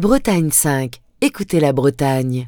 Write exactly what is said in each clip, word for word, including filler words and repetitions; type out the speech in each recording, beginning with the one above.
Bretagne cinq. Écoutez la Bretagne.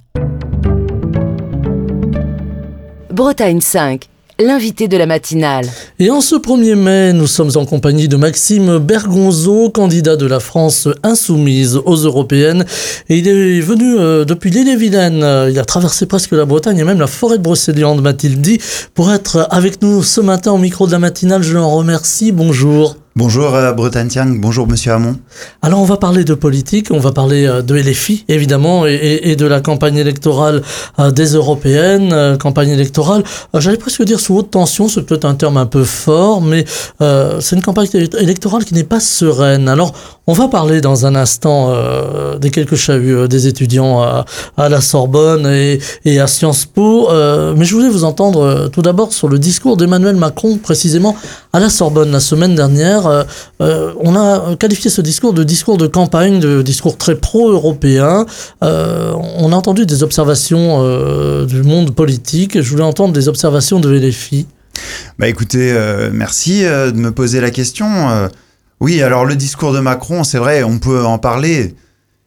Bretagne cinq. L'invité de la matinale. Et en ce premier mai, nous sommes en compagnie de Maxime Bergonzo, candidat de la France insoumise aux européennes. Et il est venu euh, depuis l'Ille-et-Vilaine. Il a traversé presque la Bretagne et même la forêt de Brocéliande, m'a-t-il dit, pour être avec nous ce matin au micro de la matinale. Je l'en remercie. Bonjour. Bonjour euh, Bretagne cinq, bonjour Monsieur Hamon. Alors on va parler de politique, on va parler euh, de L F I évidemment et, et, et de la campagne électorale euh, des européennes, euh, campagne électorale, euh, j'allais presque dire sous haute tension, c'est peut-être un terme un peu fort, mais euh, c'est une campagne électorale qui n'est pas sereine. Alors on va parler dans un instant euh, des quelques chahuts euh, des étudiants à, à la Sorbonne et, et à Sciences Po, euh, mais je voulais vous entendre euh, tout d'abord sur le discours d'Emmanuel Macron, précisément à la Sorbonne la semaine dernière. Euh, euh, on a qualifié ce discours de discours de campagne, de discours très pro-européen. Euh, on a entendu des observations euh, du monde politique. Je voulais entendre des observations de L F I. Bah écoutez, euh, merci euh, de me poser la question. Euh, oui, alors le discours de Macron, c'est vrai, on peut en parler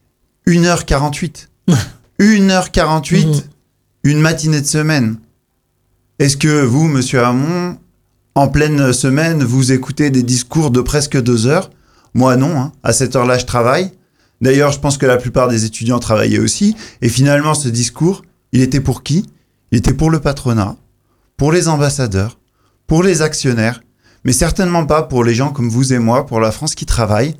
une heure quarante-huit. une heure quarante-huit, mmh. Une matinée de semaine. Est-ce que vous, Monsieur Hamon, en pleine semaine, vous écoutez des discours de presque deux heures? Moi, non. Hein. À cette heure-là, je travaille. D'ailleurs, je pense que la plupart des étudiants travaillaient aussi. Et finalement, ce discours, il était pour qui? Il était pour le patronat, pour les ambassadeurs, pour les actionnaires, mais certainement pas pour les gens comme vous et moi, pour la France qui travaille.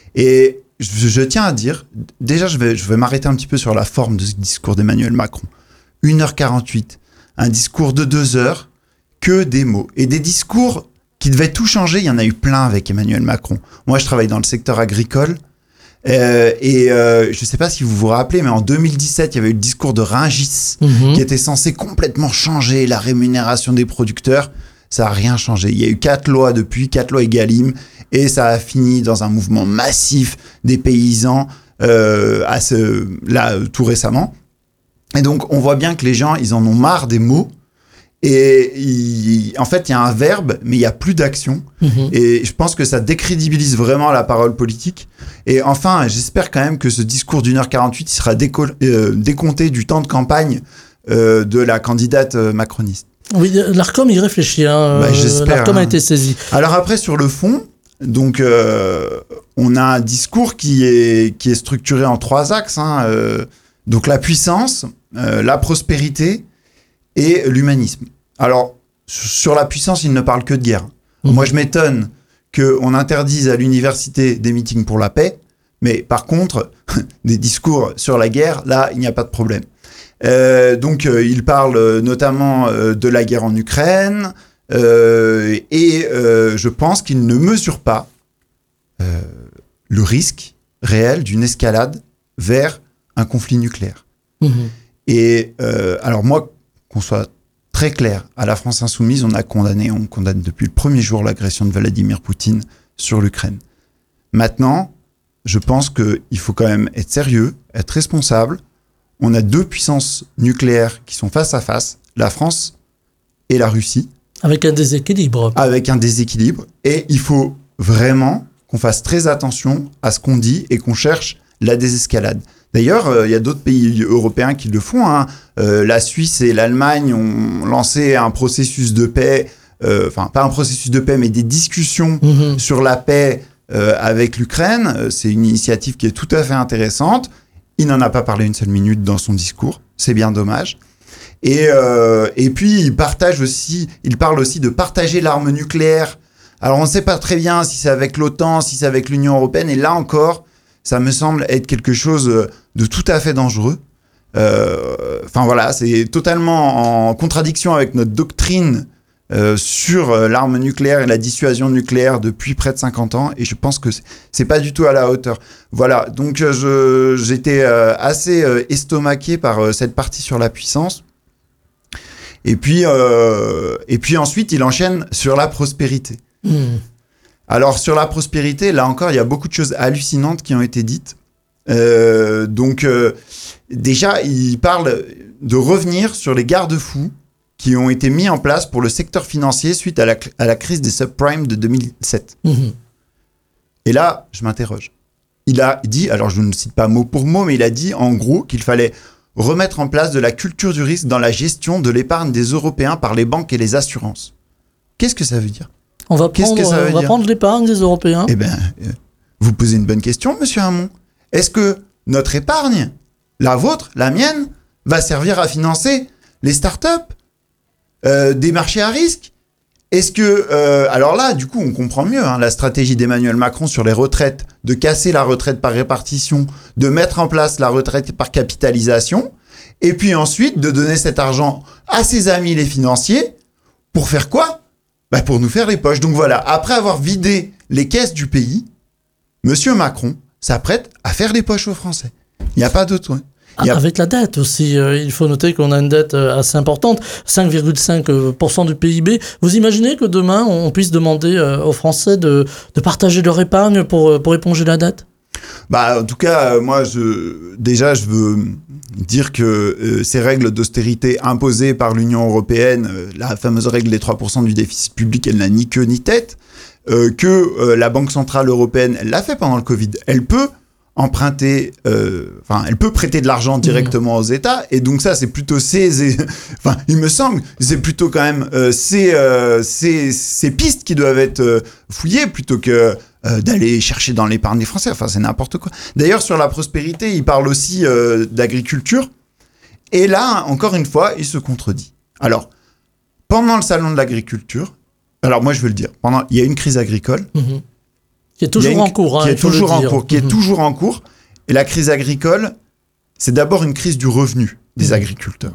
Et je, je tiens à dire, déjà, je vais, je vais m'arrêter un petit peu sur la forme de ce discours d'Emmanuel Macron. une heure quarante-huit, un discours de deux heures, que des mots. Et des discours qui devaient tout changer, il y en a eu plein avec Emmanuel Macron. Moi, je travaille dans le secteur agricole. Euh, et euh, je ne sais pas si vous vous rappelez, mais en deux mille dix-sept, il y avait eu le discours de Rungis, mmh. qui était censé complètement changer la rémunération des producteurs. Ça n'a rien changé. Il y a eu quatre lois depuis, quatre lois Egalim, et ça a fini dans un mouvement massif des paysans euh, à ce, là, tout récemment. Et donc, on voit bien que les gens, ils en ont marre des mots. Et il, en fait, il y a un verbe, mais il n'y a plus d'action. Mmh. Et je pense que ça décrédibilise vraiment la parole politique. Et enfin, j'espère quand même que ce discours d'une heure quarante-huit il sera déco- euh, décompté du temps de campagne euh, de la candidate euh, macroniste. Oui, l'Arcom y réfléchit. Hein. Bah, j'espère, L'Arcom hein. a été saisi. Alors après, sur le fond, donc, euh, on a un discours qui est, qui est structuré en trois axes. Hein, euh, donc la puissance, euh, la prospérité et l'humanisme. Alors, sur la puissance, il ne parle que de guerre. Mmh. Moi, je m'étonne qu'on interdise à l'université des meetings pour la paix, mais par contre, des discours sur la guerre, là, il n'y a pas de problème. Euh, donc, euh, il parle notamment euh, de la guerre en Ukraine, euh, et euh, je pense qu'il ne mesure pas euh, le risque réel d'une escalade vers un conflit nucléaire. Mmh. Et euh, alors moi, qu'on soit très clair, à la France insoumise, on a condamné, on condamne depuis le premier jour l'agression de Vladimir Poutine sur l'Ukraine. Maintenant, je pense qu'il faut quand même être sérieux, être responsable. On a deux puissances nucléaires qui sont face à face, la France et la Russie. Avec un déséquilibre. Avec un déséquilibre. Et il faut vraiment qu'on fasse très attention à ce qu'on dit et qu'on cherche la désescalade. D'ailleurs, il euh, y a d'autres pays européens qui le font. Hein. Euh, la Suisse et l'Allemagne ont lancé un processus de paix, enfin, euh, pas un processus de paix, mais des discussions mmh. sur la paix euh, avec l'Ukraine. C'est une initiative qui est tout à fait intéressante. Il n'en a pas parlé une seule minute dans son discours. C'est bien dommage. Et, euh, et puis, il partage aussi, il parle aussi de partager l'arme nucléaire. Alors, on ne sait pas très bien si c'est avec l'OTAN, si c'est avec l'Union européenne. Et là encore, ça me semble être quelque chose de tout à fait dangereux. Euh, enfin voilà, c'est totalement en contradiction avec notre doctrine euh, sur euh, l'arme nucléaire et la dissuasion nucléaire depuis près de cinquante ans. Et je pense que c'est, c'est pas du tout à la hauteur. Voilà, donc euh, je, j'étais euh, assez euh, estomaqué par euh, cette partie sur la puissance. Et puis, euh, et puis ensuite, il enchaîne sur la prospérité. Mmh. Alors, sur la prospérité, là encore, il y a beaucoup de choses hallucinantes qui ont été dites. Euh, donc, euh, déjà, il parle de revenir sur les garde-fous qui ont été mis en place pour le secteur financier suite à la, à la crise des subprimes de deux mille sept. Mmh. Et là, je m'interroge. il a dit, alors je ne cite pas mot pour mot, mais il a dit en gros qu'il fallait remettre en place de la culture du risque dans la gestion de l'épargne des Européens par les banques et les assurances. Qu'est-ce que ça veut dire ? On va prendre, Qu'est-ce que ça veut on va dire prendre l'épargne des Européens. Eh bien, euh, vous posez une bonne question, monsieur Hamon. Est-ce que notre épargne, la vôtre, la mienne, va servir à financer les startups, euh, des marchés à risque ? Est-ce que... Euh, alors là, du coup, on comprend mieux hein, la stratégie d'Emmanuel Macron sur les retraites, de casser la retraite par répartition, de mettre en place la retraite par capitalisation, et puis ensuite de donner cet argent à ses amis les financiers, pour faire quoi ? Bah pour nous faire les poches. Donc voilà, après avoir vidé les caisses du pays, monsieur Macron s'apprête à faire les poches aux Français. Il n'y a pas d'autre. Ah, a... Avec la dette aussi, euh, il faut noter qu'on a une dette euh, assez importante, cinq virgule cinq pour cent du P I B. Vous imaginez que demain, on puisse demander euh, aux Français de, de partager leur épargne pour, pour éponger la dette ? Bah, en tout cas, euh, moi, je, déjà, je veux dire que euh, ces règles d'austérité imposées par l'Union européenne, euh, la fameuse règle des trois pour cent du déficit public, elle n'a ni queue ni tête, euh, que euh, la Banque Centrale Européenne, elle l'a fait pendant le Covid, elle peut emprunter, enfin, euh, elle peut prêter de l'argent directement mmh. aux États, et donc ça, c'est plutôt ces, enfin, il me semble, c'est plutôt quand même euh, ces, euh, ces, ces pistes qui doivent être euh, fouillées plutôt que euh, d'aller chercher dans l'épargne des Français. Enfin, c'est n'importe quoi. D'ailleurs, sur la prospérité, il parle aussi euh, d'agriculture, et là, encore une fois, il se contredit. Alors, pendant le salon de l'agriculture, alors moi, je veux le dire, pendant, il y a une crise agricole. Mmh. Qui est toujours une, en cours. Hein, qui est toujours en cours. Qui mmh. est toujours en cours. Et la crise agricole, c'est d'abord une crise du revenu des mmh. agriculteurs.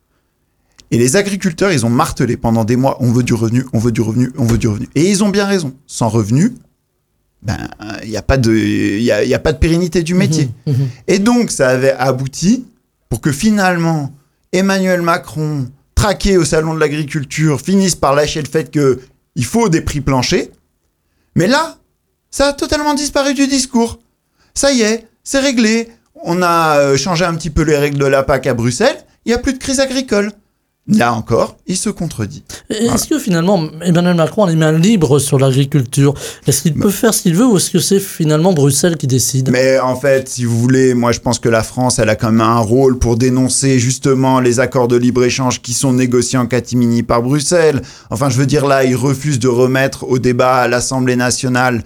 Et les agriculteurs, ils ont martelé pendant des mois, on veut du revenu, on veut du revenu, on veut du revenu. Et ils ont bien raison. Sans revenu, ben, il n'y a pas de, il y a, y a pas de pérennité du métier. Mmh. Mmh. Et donc, ça avait abouti pour que finalement, Emmanuel Macron, traqué au salon de l'agriculture, finisse par lâcher le fait qu'il faut des prix planchers. Mais là, ça a totalement disparu du discours. Ça y est, c'est réglé. On a changé un petit peu les règles de la P A C à Bruxelles. Il n'y a plus de crise agricole. Là encore, il se contredit. Est-ce voilà. que finalement, Emmanuel Macron a les mains libres sur l'agriculture ? Est-ce qu'il bah. peut faire ce qu'il veut ou est-ce que c'est finalement Bruxelles qui décide ? Mais en fait, si vous voulez, moi je pense que la France, elle a quand même un rôle pour dénoncer justement les accords de libre-échange qui sont négociés en catimini par Bruxelles. Enfin, je veux dire, là, il refuse de remettre au débat à l'Assemblée nationale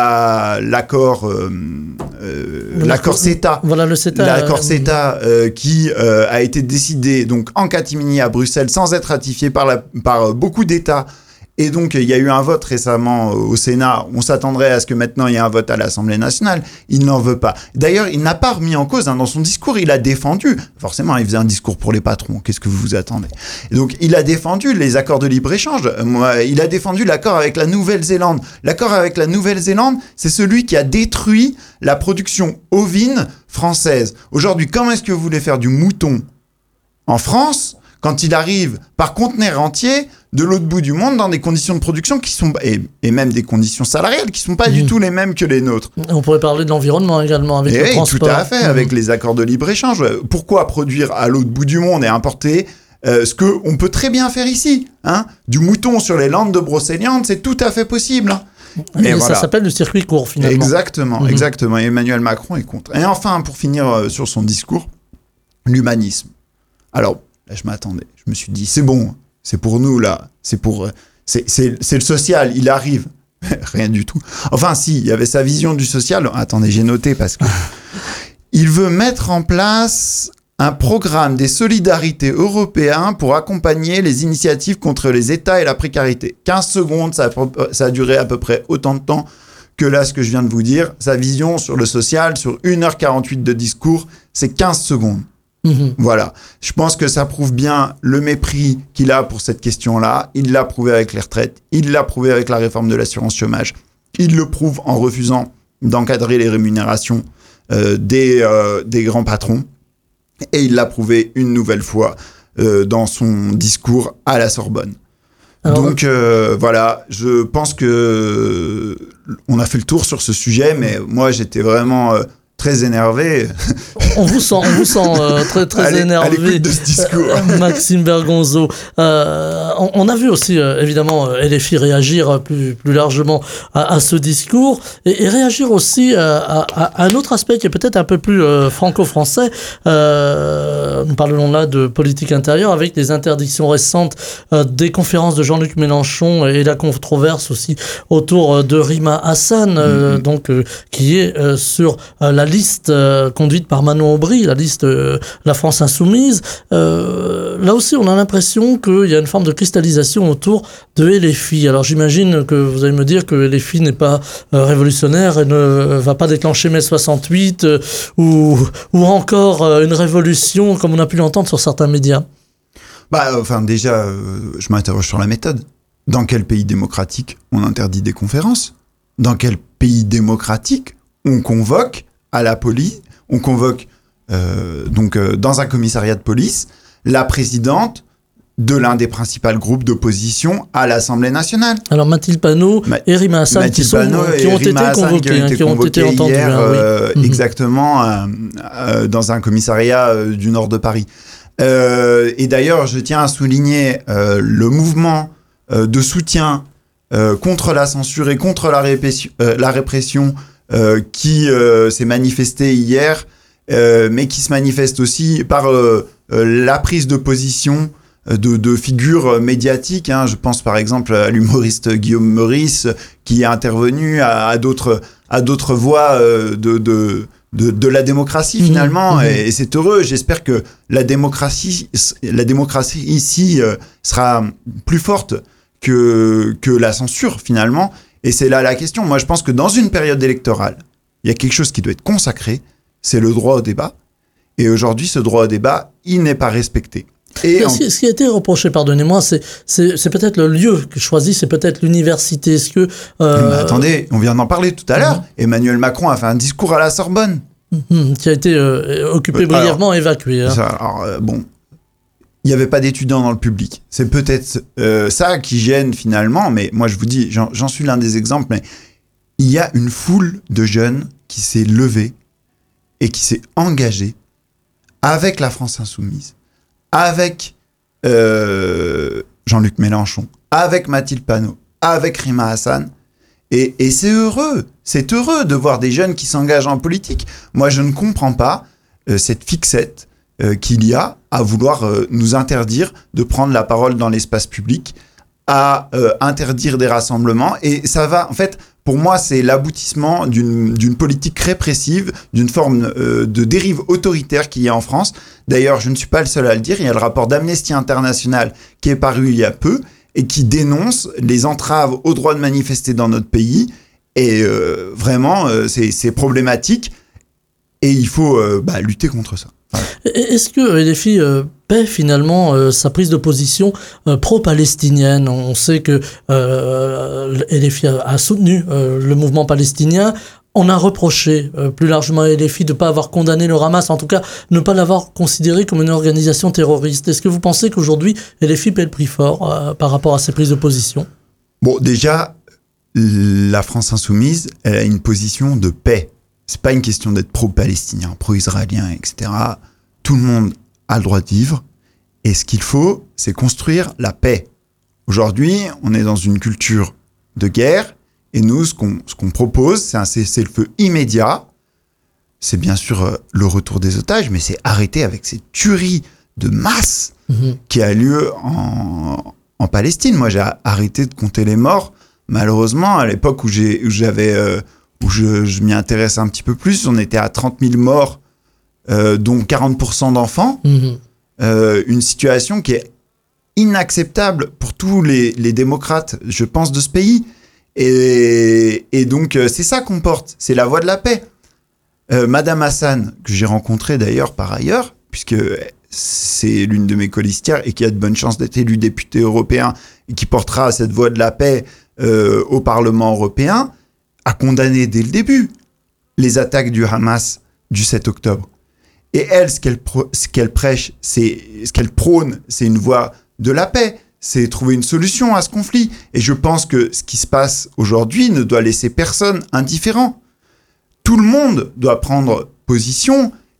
La, l'accord, euh, euh, l'accord CETA, voilà le CETA, l'accord euh, CETA euh, qui euh, a été décidé donc en catimini à Bruxelles sans être ratifié par, la, par beaucoup d'États. Et donc, il y a eu un vote récemment au Sénat. On s'attendrait à ce que maintenant, il y ait un vote à l'Assemblée nationale. Il n'en veut pas. D'ailleurs, il n'a pas remis en cause. Hein, dans son discours, il a défendu. Forcément, il faisait un discours pour les patrons. Qu'est-ce que vous vous attendez ? Et donc, il a défendu les accords de libre-échange. Euh, il a défendu l'accord avec la Nouvelle-Zélande. L'accord avec la Nouvelle-Zélande, c'est celui qui a détruit la production ovine française. Aujourd'hui, comment est-ce que vous voulez faire du mouton en France quand il arrive par conteneur entier de l'autre bout du monde dans des conditions de production qui sont et, et même des conditions salariales qui sont pas mmh. du tout les mêmes que les nôtres. On pourrait parler de l'environnement également avec et le oui, transport. Tout à fait, mmh. avec les accords de libre-échange. Pourquoi produire à l'autre bout du monde et importer euh, ce qu'on peut très bien faire ici, hein ? Du mouton sur les landes de brocéliande, c'est tout à fait possible. Hein. Et, et voilà. Ça s'appelle le circuit court finalement. Exactement, mmh. exactement. Et Emmanuel Macron est contre. Et enfin, pour finir euh, sur son discours, l'humanisme. Alors, là, je m'attendais. Je me suis dit, c'est bon, c'est pour nous, là. C'est pour, c'est, c'est, c'est le social, il arrive. Rien du tout. Enfin, si, il y avait sa vision du social. Attendez, j'ai noté parce que il veut mettre en place un programme des solidarités européens pour accompagner les initiatives contre les États et la précarité. quinze secondes, ça a, ça a duré à peu près autant de temps que là, ce que je viens de vous dire. Sa vision sur le social, sur une heure quarante-huit de discours, c'est quinze secondes. Mmh. Voilà. Je pense que ça prouve bien le mépris qu'il a pour cette question-là. Il l'a prouvé avec les retraites. Il l'a prouvé avec la réforme de l'assurance chômage. Il le prouve en refusant d'encadrer les rémunérations euh, des, euh, des grands patrons. Et il l'a prouvé une nouvelle fois euh, dans son discours à la Sorbonne. Alors, Donc euh, voilà, je pense que on a fait le tour sur ce sujet, mais moi j'étais vraiment... Euh, très énervé. on vous sent, on vous sent euh, très très Allez, énervé. à l'écoute de ce discours. Maxime Bergonzo. Euh, on, on a vu aussi euh, évidemment L F I réagir plus plus largement à, à ce discours et, et réagir aussi à, à, à un autre aspect qui est peut-être un peu plus euh, franco-français. Euh, nous parlons là de politique intérieure avec les interdictions récentes euh, des conférences de Jean-Luc Mélenchon et la controverse aussi autour de Rima Hassan, euh, mm-hmm. donc euh, qui est euh, sur euh, la liste euh, conduite par Manon Aubry, la liste euh, La France Insoumise. Euh, là aussi, on a l'impression qu'il y a une forme de cristallisation autour de L F I. Alors j'imagine que vous allez me dire que L F I n'est pas euh, révolutionnaire et ne va pas déclencher mai soixante-huit euh, ou, ou encore euh, une révolution comme on a pu l'entendre sur certains médias. Bah, enfin, déjà, euh, je m'interroge sur la méthode. Dans quel pays démocratique on interdit des conférences ? Dans quel pays démocratique on convoque à la police, on convoque euh, donc euh, dans un commissariat de police la présidente de l'un des principaux groupes d'opposition à l'Assemblée nationale. Alors Mathilde Panot Ma- et Rima Hassan Mathilde qui, sont, Panot qui, ont, été convoqués, qui ont été hein, qui ont été entendus hier, hein, oui. euh, mmh. exactement euh, euh, dans un commissariat euh, du nord de Paris. Euh, et d'ailleurs, je tiens à souligner euh, le mouvement euh, de soutien euh, contre la censure et contre la répression, euh, la répression euh, qui euh, s'est manifesté hier, euh, mais qui se manifeste aussi par euh, euh, la prise de position de, de figures médiatiques. Hein. Je pense par exemple à l'humoriste Guillaume Meurice qui est intervenu, à, à d'autres, à d'autres voix euh, de, de, de, de la démocratie finalement. Mmh, mmh. Et, et c'est heureux. J'espère que la démocratie, la démocratie ici euh, sera plus forte que, que la censure finalement. Et c'est là la question. Moi, je pense que dans une période électorale, il y a quelque chose qui doit être consacré, c'est le droit au débat. Et aujourd'hui, ce droit au débat, il n'est pas respecté. Et en... Ce qui a été reproché, pardonnez-moi, c'est, c'est, c'est peut-être le lieu que choisi, c'est peut-être l'université. Est-ce que, euh... Mais attendez, on vient d'en parler tout à l'heure. Mmh. Emmanuel Macron a fait un discours à la Sorbonne. Mmh, qui a été euh, occupé euh, brièvement, alors, évacué. Hein. Ça, alors, euh, bon, il n'y avait pas d'étudiants dans le public. C'est peut-être euh, ça qui gêne finalement, mais moi je vous dis, j'en, j'en suis l'un des exemples, mais il y a une foule de jeunes qui s'est levée et qui s'est engagée avec la France Insoumise, avec euh, Jean-Luc Mélenchon, avec Mathilde Panot, avec Rima Hassan. Et, et c'est heureux, c'est heureux de voir des jeunes qui s'engagent en politique. Moi, je ne comprends pas euh, cette fixette euh, qu'il y a à vouloir euh, nous interdire de prendre la parole dans l'espace public, à euh, interdire des rassemblements. Et ça va, en fait, pour moi, c'est l'aboutissement d'une, d'une politique répressive, d'une forme euh, de dérive autoritaire qu'il y a en France. D'ailleurs, je ne suis pas le seul à le dire. Il y a le rapport d'Amnesty International qui est paru il y a peu et qui dénonce les entraves au droit de manifester dans notre pays. Et euh, vraiment, euh, c'est, c'est problématique. Et il faut euh, bah, lutter contre ça. Voilà. Est-ce que L F I euh, paie finalement euh, sa prise de position euh, pro-palestinienne ? On sait que euh, L F I a, a soutenu euh, le mouvement palestinien. On a reproché euh, plus largement à L F I de ne pas avoir condamné le Hamas, en tout cas ne pas l'avoir considéré comme une organisation terroriste. Est-ce que vous pensez qu'aujourd'hui L F I paie le prix fort euh, par rapport à ses prises de position ? Bon, déjà, la France Insoumise, elle a une position de paix. C'est pas une question d'être pro-palestinien, pro-israélien, et cetera. Tout le monde a le droit de vivre. Et ce qu'il faut, c'est construire la paix. Aujourd'hui, on est dans une culture de guerre. Et nous, ce qu'on, ce qu'on propose, c'est un cessez-le-feu immédiat. C'est bien sûr euh, le retour des otages, mais c'est arrêter avec cette tuerie de masse mmh. qui a lieu en, en Palestine. Moi, j'ai arrêté de compter les morts. Malheureusement, à l'époque où, j'ai, où j'avais... Euh, où je, je m'y intéresse un petit peu plus, on était à trente mille morts, euh, dont quarante pour cent d'enfants. Mmh. Euh, une situation qui est inacceptable pour tous les, les démocrates, je pense, de ce pays. Et, et donc, euh, c'est ça qu'on porte, c'est la voie de la paix. Euh, Madame Hassan, que j'ai rencontrée d'ailleurs par ailleurs, puisque c'est l'une de mes colistières et qui a de bonnes chances d'être élue députée européen et qui portera cette voie de la paix euh, au Parlement européen, a condamné dès le début les attaques du Hamas du sept octobre. Et elle, ce qu'elle, pro- ce qu'elle prêche, c'est, ce qu'elle prône, c'est une voie de la paix, c'est trouver une solution à ce conflit. Et je pense que ce qui se passe aujourd'hui ne doit laisser personne indifférent. Tout le monde doit prendre position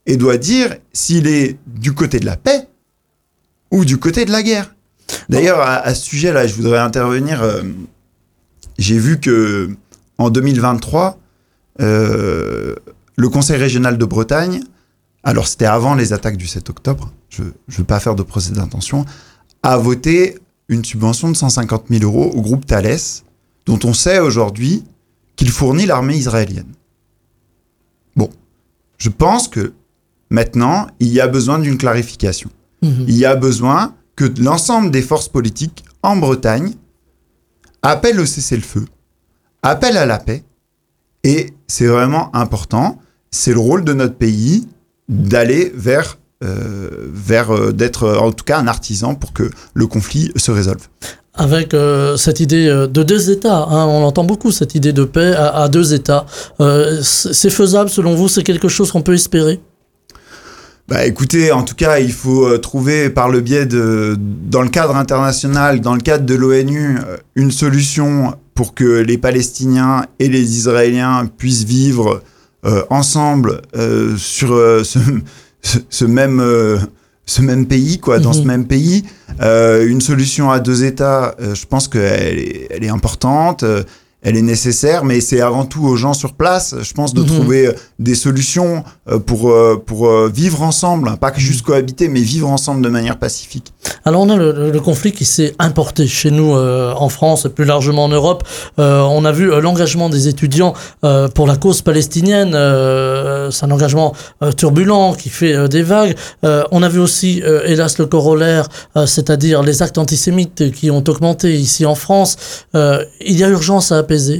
et doit dire s'il est du côté de la paix ou du côté de la guerre. D'ailleurs, à, à ce sujet-là, je voudrais intervenir. Euh, j'ai vu que en deux mille vingt-trois, euh, le Conseil régional de Bretagne, alors c'était avant les attaques du sept octobre, je ne veux pas faire de procès d'intention, a voté une subvention de cent cinquante mille euros au groupe Thales, dont on sait aujourd'hui qu'il fournit l'armée israélienne. Bon, je pense que maintenant, il y a besoin d'une clarification. Mmh. Il y a besoin que l'ensemble des forces politiques en Bretagne appellent au cessez-le-feu, appellent à la paix, et c'est vraiment important, c'est le rôle de notre pays d'aller vers, euh, vers euh, d'être euh, en tout cas un artisan pour que le conflit se résolve. Avec euh, cette idée de deux États, hein, on entend beaucoup cette idée de paix à, à deux États. Euh, c'est faisable selon vous? C'est quelque chose qu'on peut espérer? Bah écoutez, en tout cas, il faut euh, trouver par le biais de, dans le cadre international, dans le cadre de l'ONU, euh, une solution pour que les Palestiniens et les Israéliens puissent vivre euh, ensemble euh, sur euh, ce, ce, ce même euh, ce même pays, quoi, dans mmh. ce même pays. Euh, une solution à deux États, euh, je pense qu'elle est, elle est importante. Euh, Elle est nécessaire, mais c'est avant tout aux gens sur place, je pense, de mmh. trouver des solutions pour, pour vivre ensemble, pas que juste cohabiter, mais vivre ensemble de manière pacifique. Alors on a le, le conflit qui s'est importé chez nous euh, en France et plus largement en Europe. Euh, on a vu euh, l'engagement des étudiants euh, pour la cause palestinienne. Euh, c'est un engagement euh, turbulent qui fait euh, des vagues. Euh, on a vu aussi, euh, hélas, le corollaire, euh, c'est-à-dire les actes antisémites qui ont augmenté ici en France. Euh, il y a urgence à apaiser.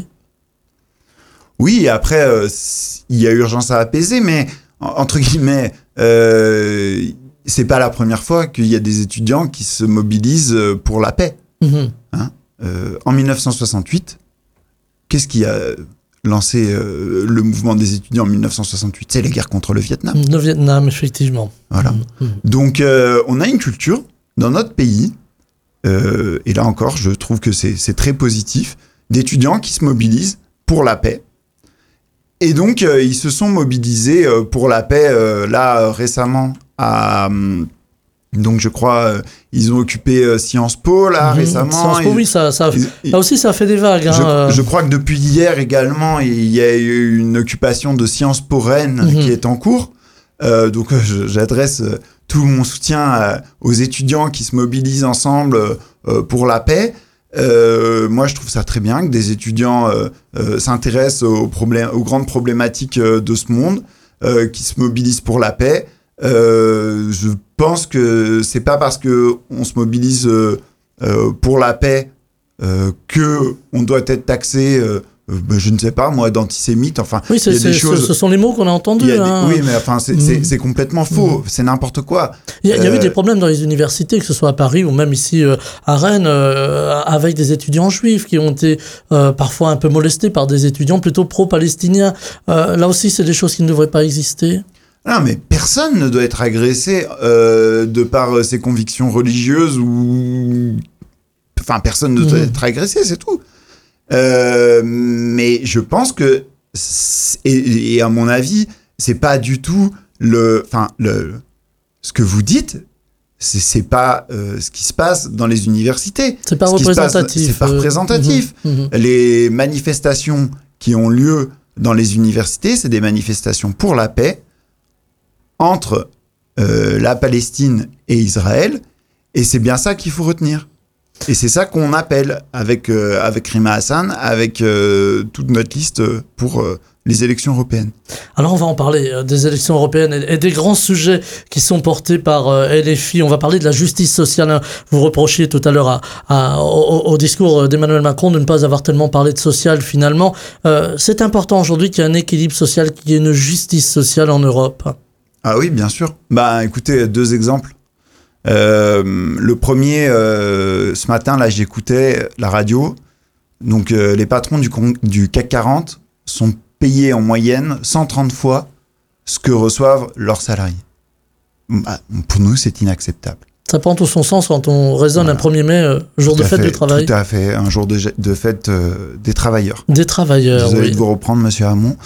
Oui, après, euh, il y a urgence à apaiser, mais entre guillemets, euh, c'est pas la première fois qu'il y a des étudiants qui se mobilisent pour la paix. Mmh. Hein euh, en mille neuf cent soixante-huit, qu'est-ce qui a lancé euh, le mouvement des étudiants en mille neuf cent soixante-huit? C'est les guerres contre le Vietnam. Le Vietnam, effectivement. Voilà. Mmh. Donc, euh, on a une culture dans notre pays, euh, et là encore, je trouve que c'est, c'est très positif, d'étudiants qui se mobilisent pour la paix. Et donc, euh, ils se sont mobilisés euh, pour la paix, euh, là, euh, récemment, à... Euh, donc, je crois, euh, ils ont occupé euh, Sciences Po, là, mmh, récemment. Sciences Po, oui, ça, ça, ils, là aussi, ça a fait des vagues. Je, hein, je crois que depuis hier également, il y a eu une occupation de Sciences Po Rennes mmh. qui est en cours. Euh, donc, euh, j'adresse euh, tout mon soutien euh, aux étudiants qui se mobilisent ensemble euh, pour la paix. Euh, moi, je trouve ça très bien que des étudiants euh, euh, s'intéressent aux, problèmes, aux grandes problématiques euh, de ce monde, euh, qui se mobilisent pour la paix. Euh, je pense que c'est pas parce que on se mobilise euh, euh, pour la paix euh, que on doit être taxé. Euh, Euh, ben, je ne sais pas, moi, d'antisémite, enfin... Oui, c'est, il y a des c'est, choses... ce sont les mots qu'on a entendus. Des... Hein. Oui, mais enfin, c'est, mmh. c'est, c'est complètement faux, mmh. c'est n'importe quoi. Il y a, il y a euh... eu des problèmes dans les universités, que ce soit à Paris ou même ici euh, à Rennes, euh, avec des étudiants juifs qui ont été euh, parfois un peu molestés par des étudiants plutôt pro-palestiniens. Euh, là aussi, c'est des choses qui ne devraient pas exister. Non, mais personne ne doit être agressé euh, de par ses convictions religieuses ou... Enfin, personne ne doit mmh. être agressé, c'est tout. Euh, mais je pense que, et, et à mon avis, c'est pas du tout le, enfin le, ce que vous dites, c'est, c'est pas euh, ce qui se passe dans les universités. C'est pas ce représentatif. Passe, c'est pas représentatif. Mmh, mmh. Les manifestations qui ont lieu dans les universités, c'est des manifestations pour la paix entre euh, la Palestine et Israël, et c'est bien ça qu'il faut retenir. Et c'est ça qu'on appelle avec, euh, avec Rima Hassan, avec euh, toute notre liste pour euh, les élections européennes. Alors on va en parler euh, des élections européennes et, et des grands sujets qui sont portés par euh, L F I. On va parler de la justice sociale. Vous reprochiez tout à l'heure à, à, au, au discours d'Emmanuel Macron de ne pas avoir tellement parlé de social finalement. Euh, c'est important aujourd'hui qu'il y ait un équilibre social, qu'il y ait une justice sociale en Europe. Ah oui, bien sûr. Bah, écoutez, deux exemples. Euh, le premier, euh, ce matin, là, j'écoutais la radio. Donc, euh, les patrons du, du C A C quarante sont payés en moyenne cent trente fois ce que reçoivent leurs salariés. Bah, pour nous, c'est inacceptable. Ça prend tout son sens quand on raisonne Voilà. un premier mai, euh, jour Tout de à fête fait, du travail. Tout à fait, un jour de, de fête euh, des travailleurs. Des travailleurs, Désolé oui. de vous reprendre, monsieur Hamon.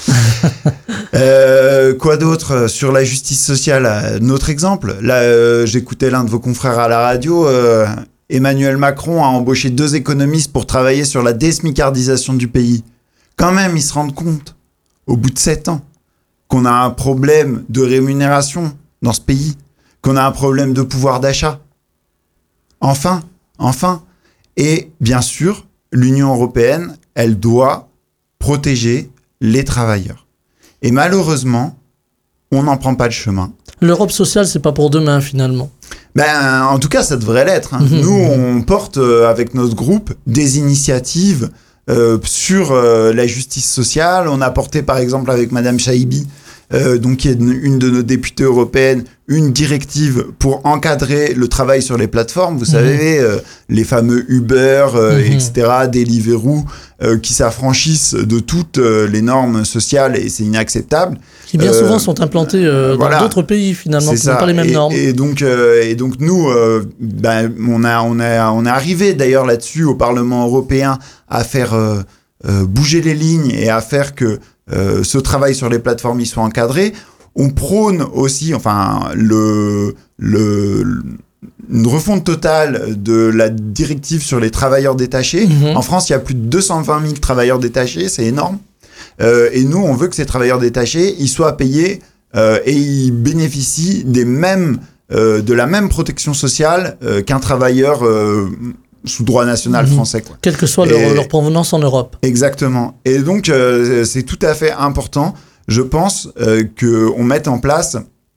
euh, quoi d'autre sur la justice sociale? Un autre exemple. Là, euh, j'écoutais l'un de vos confrères à la radio. Euh, Emmanuel Macron a embauché deux économistes pour travailler sur la désmicardisation du pays. Quand même, ils se rendent compte, au bout de sept ans, qu'on a un problème de rémunération dans ce pays, qu'on a un problème de pouvoir d'achat. Enfin, enfin. Et bien sûr, l'Union européenne, elle doit protéger les travailleurs. Et malheureusement, on n'en prend pas le chemin. L'Europe sociale, c'est pas pour demain, finalement. Ben, en tout cas, ça devrait l'être. Hein. Mmh. Nous, on porte, euh, avec notre groupe, des initiatives euh, sur euh, la justice sociale. On a porté, par exemple, avec Madame Chaibi, euh, donc qui est une de nos députées européennes, une directive pour encadrer le travail sur les plateformes. Vous mmh. savez, euh, les fameux Uber, euh, mmh. et cetera, Deliveroo, euh, qui s'affranchissent de toutes euh, les normes sociales et c'est inacceptable. Qui bien euh, souvent sont implantés euh, voilà. dans d'autres pays finalement, qui n'ont pas les mêmes et, normes. Et donc, euh, et donc nous, euh, ben, on a, on a, on est arrivé d'ailleurs là-dessus au Parlement européen à faire euh, euh, bouger les lignes et à faire que euh, ce travail sur les plateformes il soit encadré. On prône aussi, enfin, le, le, une refonte totale de la directive sur les travailleurs détachés. Mmh. En France, il y a plus de deux cent vingt mille travailleurs détachés, c'est énorme. Euh, et nous, on veut que ces travailleurs détachés, ils soient payés euh, et ils bénéficient des mêmes, euh, de la même protection sociale euh, qu'un travailleur euh, sous droit national mmh. français. Quoi. Quelle que soit et, leur, leur provenance en Europe. Exactement. Et donc, euh, c'est tout à fait important, je pense, euh, qu'on mette en place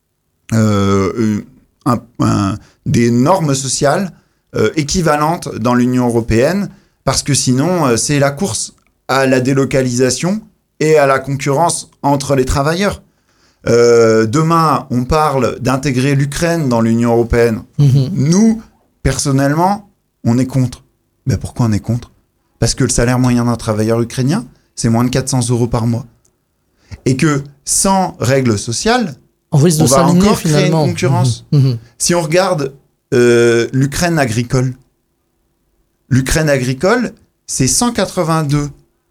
euh, un, un, des normes sociales euh, équivalentes dans l'Union européenne, parce que sinon, euh, c'est la course à la délocalisation et à la concurrence entre les travailleurs. Euh, demain, on parle d'intégrer l'Ukraine dans l'Union européenne. Mmh. Nous, personnellement, on est contre. Ben pourquoi on est contre? Parce que le salaire moyen d'un travailleur ukrainien, c'est moins de quatre cents euros par mois. Et que sans règles sociales, on, risque de on va encore finalement. créer une concurrence. Mmh. Mmh. Si on regarde euh, l'Ukraine agricole, l'Ukraine agricole, c'est cent quatre-vingt-deux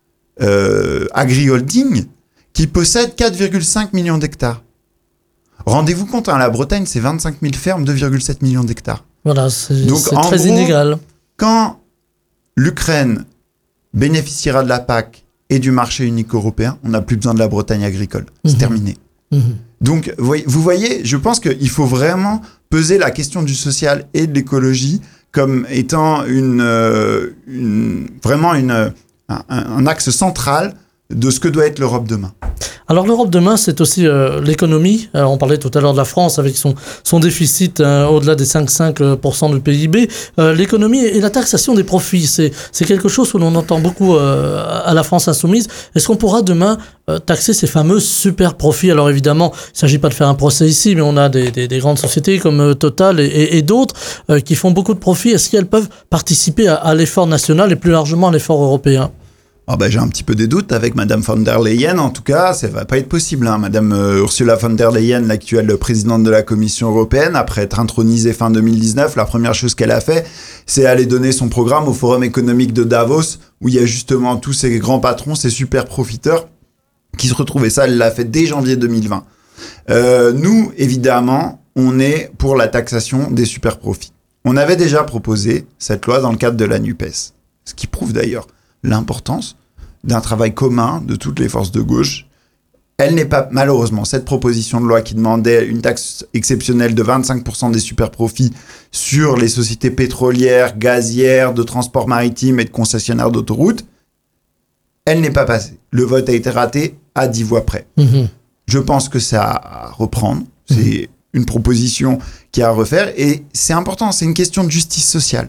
Euh, agri-holding qui possède quatre virgule cinq millions d'hectares. Rendez-vous compte, hein, la Bretagne, c'est vingt-cinq mille fermes, deux virgule sept millions d'hectares. Voilà, c'est, Donc, c'est en très gros, inégal. Quand l'Ukraine bénéficiera de la P A C et du marché unique européen, on n'a plus besoin de la Bretagne agricole. C'est mmh. terminé. Mmh. Donc, vous voyez, je pense qu'il faut vraiment peser la question du social et de l'écologie comme étant une, euh, une, vraiment une... Un, un axe central de ce que doit être l'Europe demain. Alors l'Europe demain, c'est aussi euh, l'économie. Alors, on parlait tout à l'heure de la France avec son, son déficit hein, au-delà des cinq virgule cinq pour cent du P I B. Euh, l'économie et la taxation des profits, c'est, c'est quelque chose que l'on entend beaucoup euh, à la France insoumise. Est-ce qu'on pourra demain euh, taxer ces fameux super profits? Alors évidemment, il ne s'agit pas de faire un procès ici, mais on a des, des, des grandes sociétés comme euh, Total et, et, et d'autres euh, qui font beaucoup de profits. Est-ce qu'elles peuvent participer à, à l'effort national et plus largement à l'effort européen? Oh bah, j'ai un petit peu des doutes avec Madame von der Leyen, en tout cas, ça va pas être possible. Hein. Madame euh, Ursula von der Leyen, l'actuelle présidente de la Commission européenne, après être intronisée fin deux mille dix-neuf, la première chose qu'elle a fait, c'est aller donner son programme au Forum économique de Davos, où il y a justement tous ces grands patrons, ces super profiteurs, qui se retrouvaient. Ça, elle l'a fait dès janvier deux mille vingt. Euh, nous, évidemment, on est pour la taxation des super profits. On avait déjà proposé cette loi dans le cadre de la NUPES, ce qui prouve d'ailleurs l'importance d'un travail commun de toutes les forces de gauche. Elle n'est pas, malheureusement, cette proposition de loi qui demandait une taxe exceptionnelle de vingt-cinq pour cent des super-profits sur les sociétés pétrolières, gazières, de transport maritime et de concessionnaires d'autoroutes, elle n'est pas passée. Le vote a été raté à dix voix près. Mmh. Je pense que c'est à reprendre. C'est mmh. une proposition qui est à refaire et c'est important, c'est une question de justice sociale.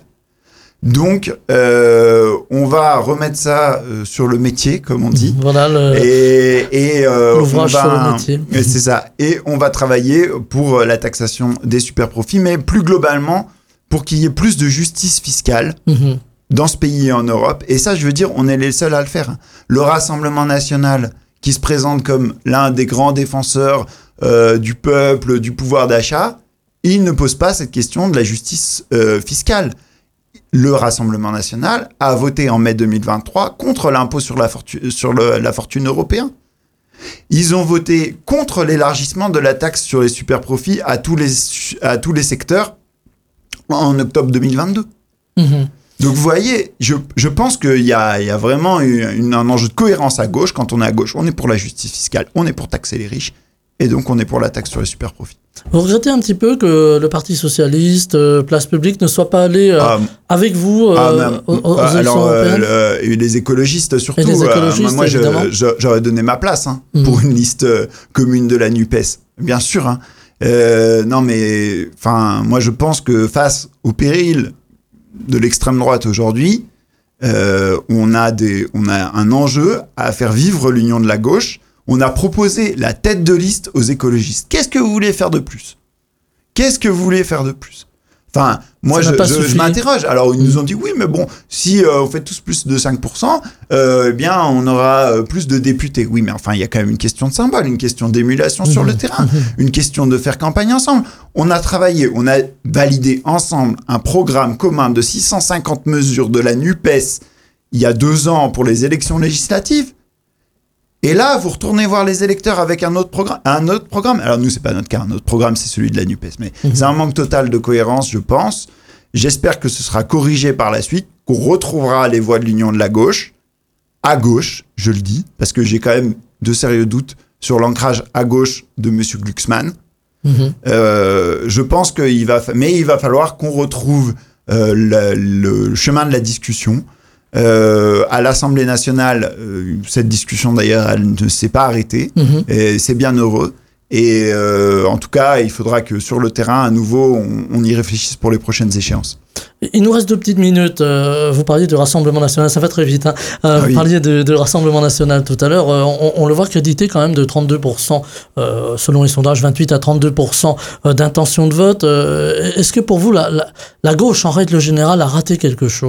Donc, euh, on va remettre ça euh, sur le métier, comme on dit. Voilà le, et, et, euh, l'ouvrage va, sur le métier. Et c'est ça. Et on va travailler pour la taxation des super-profits, mais plus globalement, pour qu'il y ait plus de justice fiscale mmh. dans ce pays et en Europe. Et ça, je veux dire, on est les seuls à le faire. Le Rassemblement national, qui se présente comme l'un des grands défenseurs euh, du peuple, du pouvoir d'achat, il ne pose pas cette question de la justice euh, fiscale. Le Rassemblement national a voté en mai deux mille vingt-trois contre l'impôt sur la, fortu- sur le, la fortune européen. Ils ont voté contre l'élargissement de la taxe sur les superprofits à tous les, à tous les secteurs en octobre deux mille vingt-deux. Mmh. Donc vous voyez, je, je pense qu'il y a, il y a vraiment une, un enjeu de cohérence à gauche. Quand on est à gauche, on est pour la justice fiscale, on est pour taxer les riches, et donc on est pour la taxe sur les superprofits. Vous regrettez un petit peu que le Parti socialiste, euh, Place Publique, ne soit pas allé euh, ah, avec vous euh, ah, même, aux, aux alors, élections européennes euh, le, Les écologistes surtout. Et les écologistes, euh, moi, je, je, j'aurais donné ma place hein, mmh. pour une liste euh, commune de la NUPES. Bien sûr. Hein. Euh, non, mais enfin, moi, je pense que face au péril de l'extrême droite aujourd'hui, euh, on a des, on a un enjeu à faire vivre l'union de la gauche. On a proposé la tête de liste aux écologistes. Qu'est-ce que vous voulez faire de plus ? Qu'est-ce que vous voulez faire de plus ? Enfin, moi, je, je, je m'interroge. Alors, ils nous ont dit, oui, mais bon, si euh, on fait tous plus de cinq pour cent, euh, eh bien, on aura euh, plus de députés. Oui, mais enfin, il y a quand même une question de symbole, une question d'émulation mmh. sur le terrain, une question de faire campagne ensemble. On a travaillé, on a validé ensemble un programme commun de six cent cinquante mesures de la NUPES il y a deux ans pour les élections législatives. Et là, vous retournez voir les électeurs avec un autre programme. Un autre programme. Alors nous, c'est pas notre cas. Notre programme, c'est celui de la NUPES. Mais mmh. c'est un manque total de cohérence, je pense. J'espère que ce sera corrigé par la suite, qu'on retrouvera les voix de l'union de la gauche, à gauche, je le dis, parce que j'ai quand même de sérieux doutes sur l'ancrage à gauche de M. Glucksmann. Mmh. Euh, je pense qu'il va... Fa- Mais il va falloir qu'on retrouve euh, le, le chemin de la discussion. Euh, à l'Assemblée nationale, euh, cette discussion d'ailleurs, elle ne s'est pas arrêtée, mmh. et c'est bien heureux. Et euh, en tout cas, il faudra que sur le terrain, à nouveau, on, on y réfléchisse pour les prochaines échéances. Il nous reste deux petites minutes. Euh, vous parliez du Rassemblement national, ça va très vite. Hein. Euh, ah oui. Vous parliez de, de Rassemblement national tout à l'heure. Euh, on, on le voit crédité quand même de trente-deux pour cent, euh, selon les sondages, vingt-huit à trente-deux pour cent d'intention de vote. Euh, est-ce que pour vous, la, la, la gauche, en règle générale, a raté quelque chose ?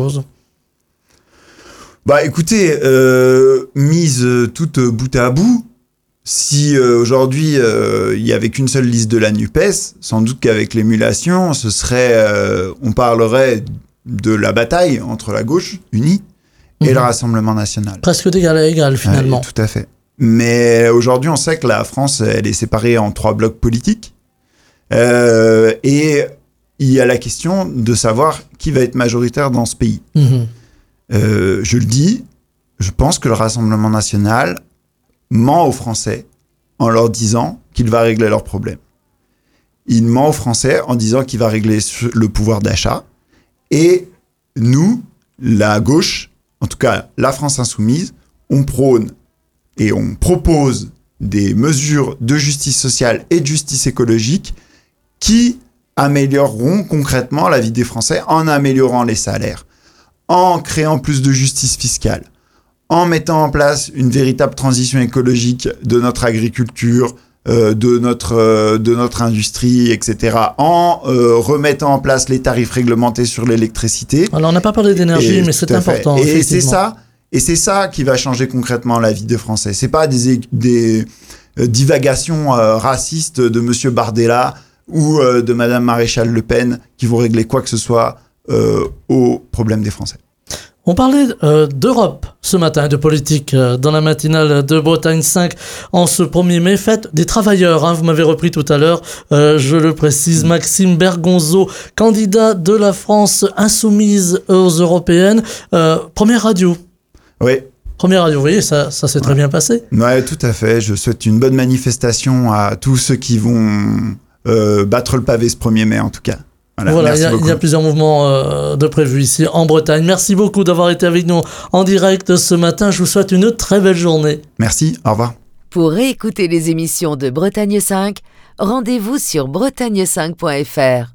Bah écoutez, euh, mise euh, toute bout à bout, si euh, aujourd'hui euh, il y avait qu'une seule liste de la NUPES, sans doute qu'avec l'émulation, ce serait, euh, on parlerait de la bataille entre la gauche unie et mmh. le Rassemblement national. Presque d'égal à égal finalement. Ouais, tout à fait. Mais aujourd'hui, on sait que la France, elle est séparée en trois blocs politiques, euh, et il y a la question de savoir qui va être majoritaire dans ce pays. Mmh. Euh, je le dis, je pense que le Rassemblement national ment aux Français en leur disant qu'il va régler leurs problèmes. Il ment aux Français en disant qu'il va régler le pouvoir d'achat. Et nous, la gauche, en tout cas la France insoumise, on prône et on propose des mesures de justice sociale et de justice écologique qui amélioreront concrètement la vie des Français en améliorant les salaires, en créant plus de justice fiscale, en mettant en place une véritable transition écologique de notre agriculture, euh, de notre euh, de notre industrie, et cetera, en euh, remettant en place les tarifs réglementés sur l'électricité. Alors on n'a pas parlé d'énergie, et, mais c'est important. Et c'est ça, et c'est ça qui va changer concrètement la vie des Français. C'est pas des des euh, divagations euh, racistes de Monsieur Bardella ou euh, de Madame Maréchal Le Pen qui vont régler quoi que ce soit Euh, aux problèmes des Français. On parlait euh, d'Europe ce matin, de politique, euh, dans la matinale de Bretagne cinq, en ce premier mai, fête des travailleurs. Hein, vous m'avez repris tout à l'heure, euh, je le précise, Maxime Bergonzo, candidat de la France insoumise aux européennes, euh, première radio. Oui. Première radio, vous voyez, ça, ça s'est ouais. très bien passé. Oui, tout à fait. Je souhaite une bonne manifestation à tous ceux qui vont euh, battre le pavé ce premier mai, en tout cas. Voilà, voilà il, y a, il y a plusieurs mouvements euh, de prévus ici en Bretagne. Merci beaucoup d'avoir été avec nous en direct ce matin. Je vous souhaite une très belle journée. Merci, au revoir. Pour réécouter les émissions de Bretagne cinq, rendez-vous sur bretagne cinq point f r.